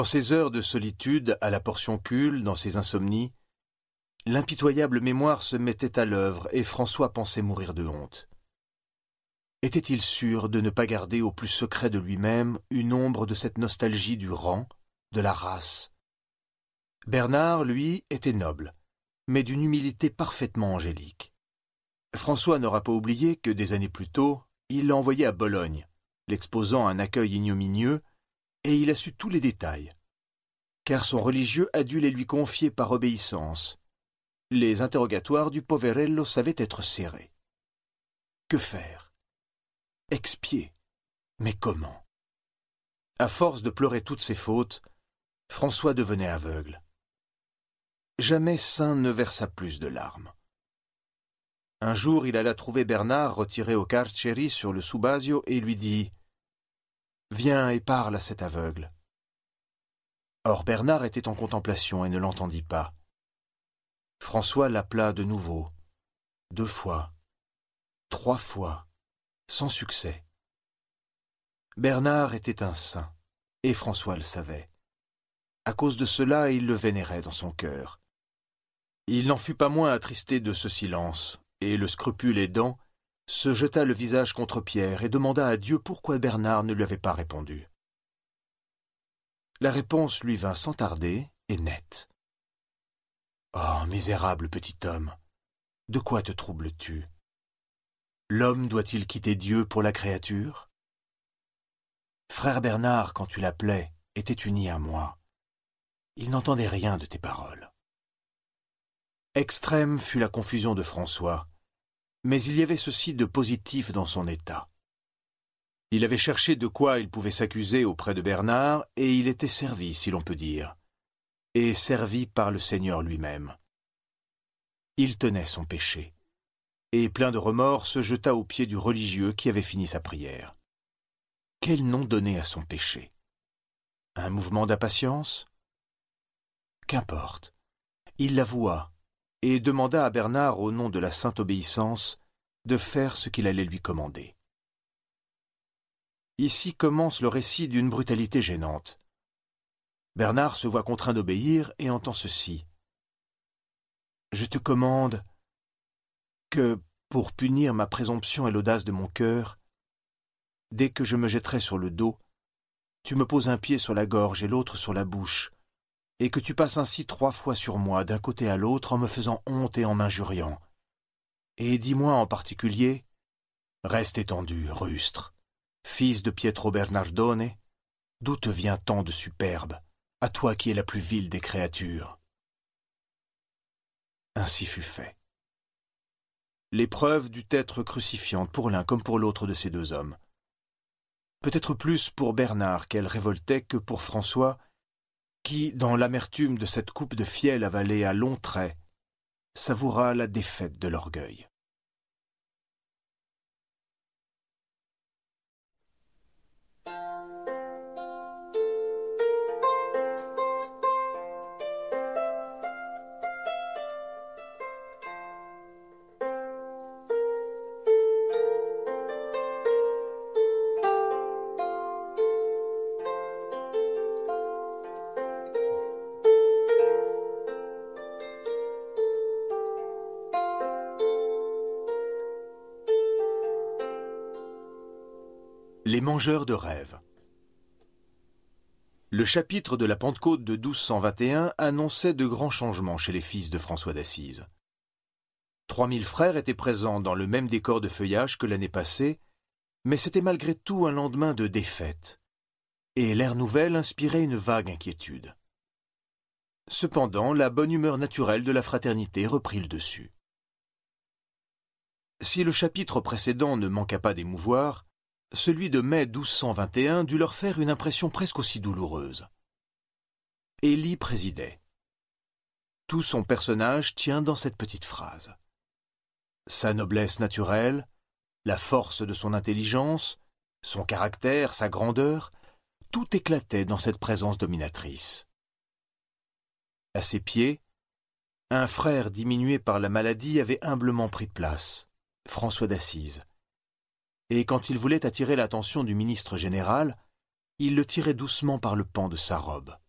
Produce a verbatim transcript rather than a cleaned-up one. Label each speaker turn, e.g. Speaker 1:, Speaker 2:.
Speaker 1: Dans ces heures de solitude, à la portioncule, dans ses insomnies, l'impitoyable mémoire se mettait à l'œuvre et François pensait mourir de honte. Était-il sûr de ne pas garder au plus secret de lui-même une ombre de cette nostalgie du rang, de la race? Bernard, lui, était noble, mais d'une humilité parfaitement angélique. François n'aura pas oublié que des années plus tôt, il l'a envoyé à Bologne, l'exposant à un accueil ignominieux, et il a su tous les détails, car son religieux a dû les lui confier par obéissance. Les interrogatoires du poverello savaient être serrés. Que faire? Expier. Mais comment? À force de pleurer toutes ses fautes, François devenait aveugle. Jamais saint ne versa plus de larmes. Un jour, il alla trouver Bernard retiré au carceri sur le Subasio et lui dit « Viens et parle à cet aveugle. » Or Bernard était en contemplation et ne l'entendit pas. François l'appela de nouveau, deux fois, trois fois, sans succès. Bernard était un saint, et François le savait. À cause de cela, il le vénérait dans son cœur. Il n'en fut pas moins attristé de ce silence, et le scrupule aidant, se jeta le visage contre Pierre et demanda à Dieu pourquoi Bernard ne lui avait pas répondu. La réponse lui vint sans tarder et nette. « Oh, misérable petit homme, de quoi te troubles-tu? L'homme doit-il quitter Dieu pour la créature? Frère Bernard, quand tu l'appelais, était uni à moi. Il n'entendait rien de tes paroles. » Extrême fut la confusion de François, mais il y avait ceci de positif dans son état. Il avait cherché de quoi il pouvait s'accuser auprès de Bernard, et il était servi, si l'on peut dire, et servi par le Seigneur lui-même. Il tenait son péché, et plein de remords se jeta aux pieds du religieux qui avait fini sa prière. Quel nom donner à son péché? Un mouvement d'impatience? Qu'importe. Il l'avoua, et demanda à Bernard, au nom de la sainte obéissance, de faire ce qu'il allait lui commander. Ici commence le récit d'une brutalité gênante. Bernard se voit contraint d'obéir et entend ceci. « Je te commande que, pour punir ma présomption et l'audace de mon cœur, dès que je me jetterai sur le dos, tu me poses un pied sur la gorge et l'autre sur la bouche, et que tu passes ainsi trois fois sur moi, d'un côté à l'autre, en me faisant honte et en m'injuriant. Et dis-moi en particulier, reste étendu, rustre, fils de Pietro Bernardone, d'où te vient tant de superbe, à toi qui es la plus vile des créatures? » Ainsi fut fait. L'épreuve dut être crucifiante pour l'un comme pour l'autre de ces deux hommes. Peut-être plus pour Bernard qu'elle révoltait que pour François, qui, dans l'amertume de cette coupe de fiel avalée à longs traits, savoura la défaite de l'orgueil. Les mangeurs de rêves. Le chapitre de la Pentecôte de douze cent vingt et un annonçait de grands changements chez les fils de François d'Assise. Trois mille frères étaient présents dans le même décor de feuillage que l'année passée, mais c'était malgré tout un lendemain de défaite, et l'ère nouvelle inspirait une vague inquiétude. Cependant, la bonne humeur naturelle de la fraternité reprit le dessus. Si le chapitre précédent ne manqua pas d'émouvoir, celui de mai douze cent vingt et un dut leur faire une impression presque aussi douloureuse. Élie présidait. Tout son personnage tient dans cette petite phrase. Sa noblesse naturelle, la force de son intelligence, son caractère, sa grandeur, tout éclatait dans cette présence dominatrice. À ses pieds, un frère diminué par la maladie avait humblement pris place, François d'Assise. Et quand il voulait attirer l'attention du ministre général, il le tirait doucement par le pan de sa robe.